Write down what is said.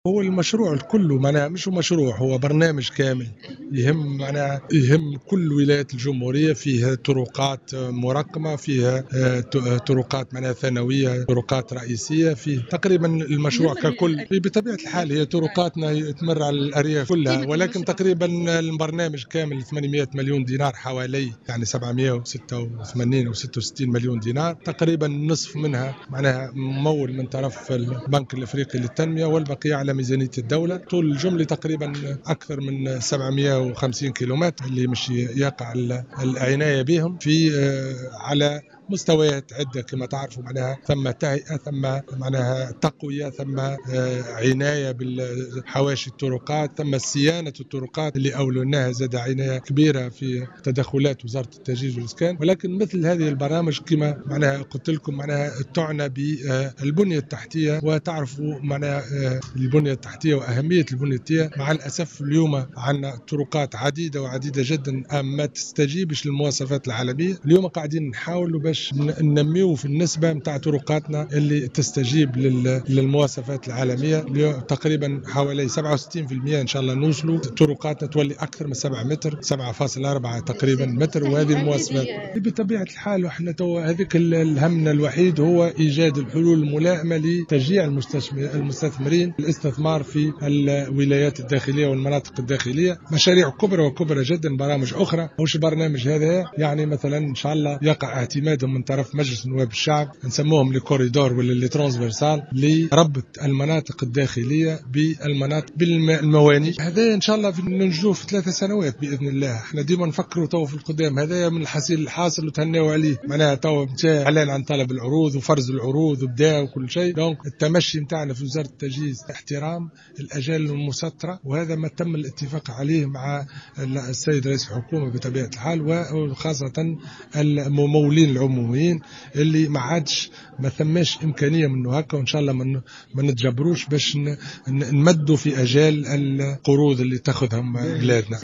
هو المشروع الكل معناها مش مشروع، هو برنامج كامل يهم كل ولايات الجمهورية. فيها طرقات مرقمة، فيها طرقات معناها ثانوية، طرقات رئيسية. فيه تقريبا المشروع ككل بطبيعة الحال هي طرقاتنا تمر على الأرياف كلها، ولكن تقريبا البرنامج كامل 800 مليون دينار حوالي، يعني 786 أو 66 مليون دينار تقريبا. نصف منها معناها ممول من طرف البنك الأفريقي للتنمية، والبقية على ميزانية الدولة. طول الجملة تقريبا أكثر من 750 كيلومتر اللي مش يقع العناية بهم في على مستويات عدة كما تعرفوا. معناها ثم تهيئة، ثم معناها تقوية، ثم عناية بالحواشي الطرقات، ثم صيانة الطرقات اللي أولوناها زاد عناية كبيرة في تدخلات وزارة التجهيز والإسكان. ولكن مثل هذه البرامج كما معناها قلت لكم معناها تعنى بالبنية التحتية، وتعرفوا معناها البنية التحتية وأهمية البنية التحتية. مع الأسف اليوم عندنا طرقات عديدة وعديدة جدا ما تستجيبش للمواصفات العالمية. اليوم قاعدين نحاولوا باش ننميو في النسبة متاع طرقاتنا اللي تستجيب للمواصفات العالمية. اليوم تقريبا حوالي 67% إن شاء الله نوصلوا طرقاتنا تولي أكثر من 7 متر، 7.4 تقريبا متر. وهذه المواصفات بطبيعة الحال احنا هذيك همنا الوحيد هو إيجاد الحلول الملائمة لتشجيع المستثمرين الاستثمار في الولايات الداخلية والمناطق الداخلية. مشاريع كبرى وكبرى جدا، برامج أخرى. مش البرنامج هذا يعني مثلا إن شاء الله يقع اعتمادهم من طرف مجلس نواب الشعب، نسموهم لكوريدور ولا لترانسفيرسال، لربط المناطق الداخلية بالمناطق بالمواني. هذا إن شاء الله ننجزوه في 3 سنوات بإذن الله. احنا ديما نفكروا تو في القدام، هذا من الحصيل الحاصل وتهنوا عليه. معناها تو اعلان عن طلب العروض وفرز العروض وبدا وكل شيء. دونك التمشي نتاعنا في وزارة التجهيز احترام الأجال المسطرة، وهذا ما تم الاتفاق عليه مع السيد رئيس الحكومة بطبيعة الحال، وخاصة الممولين العموميين اللي ما عادش ما ثماش إمكانية منه هكا. وإن شاء الله ما نتجبروش باش نمدوا في أجال القروض اللي تاخذهم بلادنا.